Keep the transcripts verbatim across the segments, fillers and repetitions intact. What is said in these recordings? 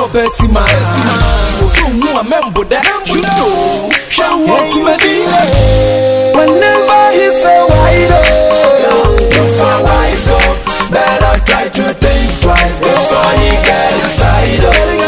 Besima. So who a member that you know, shall want to many. Whenever he say wide up, you so wise up. Better try to think twice before you get inside.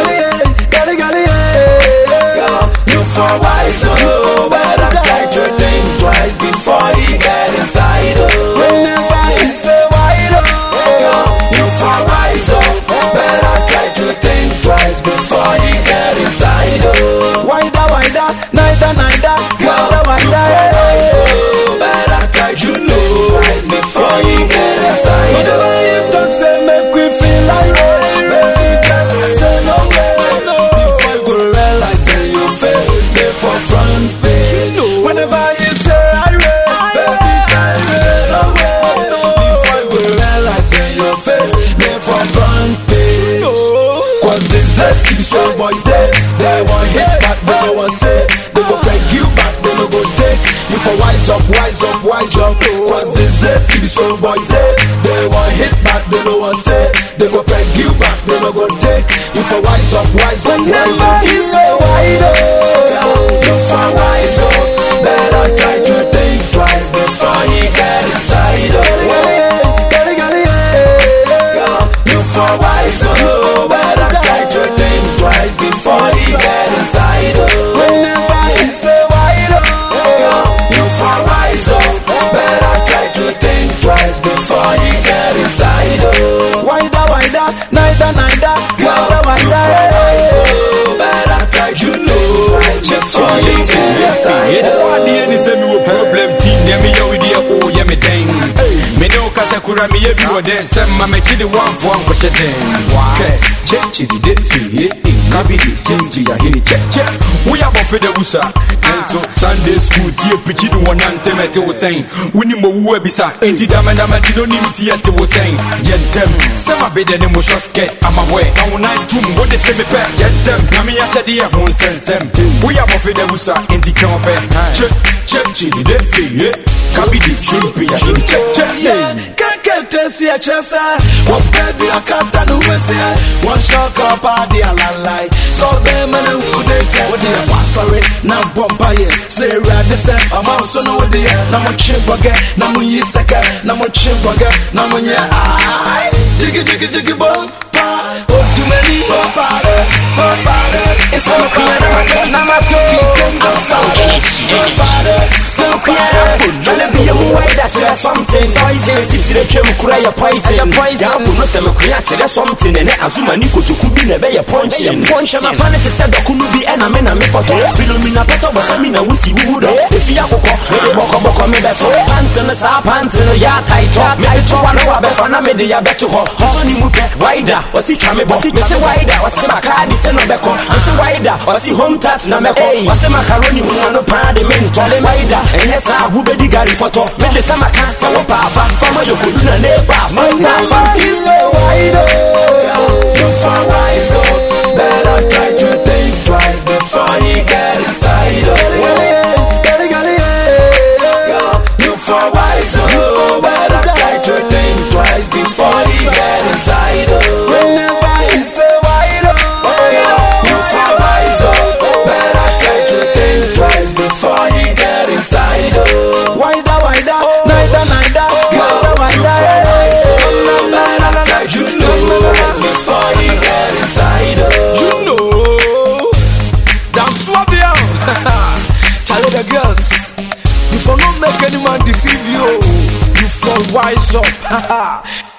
You so wise up. Better try to think twice before you get inside. Whenever he say wide up, you so wise up. Better try to think twice before you get inside. Wider, wider, neither, neither, wider, wider. Better try to think twice before you get inside. Whatever you talk, say make we feel like baby, just say no way. Before you go realize that you fail, they for front page. Whenever you say I read, baby, just say no way. Before you go realize that you fail, they for front page. Cause this the city so boys there, they want hit back, they don't want stay. They go beg you back, they no go take. You for wise up, wise up, wise up. Cause this the city so boys there, they want hit back, they don't want stay. They go beg you back, they no go take. You for wise up, wise up, wise up. He say wide up, you for wise up. Better try to think twice before you get inside. You for wise up, better try to think twice before you get inside. Whenever he say wide up, you for wise up. Better try to think twice before you get inside. Wider, wider, neither, neither, wider, wider. Better try to know before you get inside. What the end is a new problem team? Yeah, me yo idea, oh yeah me dang. Me no kasa kura me everywhere then. Some ma me chidi one for one question then. Check chidi de fi it. Kabidi simji ya hini check check. We are for the usa. So Sunday school tia pichi do one ante me te was saying. We ni mo uwe bisa. Enti dama dama ti no nim tia te was saying. Yentem. Sama bede ne mo short skirt. I'm aware. I want nine two what they say me pet. Yentem. Na me acha di ya mon sensem. We are for the usa. Enti kampe. Check check chidi de fi it. Kabidi simji ya hini check check. See a chest, one baby, I can't tell you. One shock up, I did a lie. So them and who they get with the sorry, now bumper, say, right, this I'm also no with the number chip again, number you second, number chip again, number yeah. Jiggy, jiggy, jiggy, bump, oh, too many, bump, bump, it's all clear. Number two, I'm sorry, so clear. Tell me you wait, that's something. It's the Kim Kura poison. I'm not some creature, that's something. And Azuma Nico to could be never a punch. Punch, I'm a fan to say that could be an amena me for Philomena Pata was a mina who see who if you have a boko, maybe so pantin, a sa pantin, a ya tight up, maybe to one hour before I made the other to her. Sonny Muka, wider, was he coming? But he was a wider, was a macadi, send a beco, was a wider, was he home touch, Nameko, was a macaroni, one of Prada, men, Charlie Wider, and yes, I would be the Gary photo, but the summer can't sell a power, from you could do a neighbor, my God, he's so wider, you for wise up, better try to think twice before you get inside. You for wise up, better try to think twice before you get inside. Whenever you say wide up, you for wise up, better try to think twice before you get inside. Wider, wider, neither, neither, wider, wider. You know before you get inside. You know that's what they are. Tell the girls, you for not make any man deceive you. You for wise up.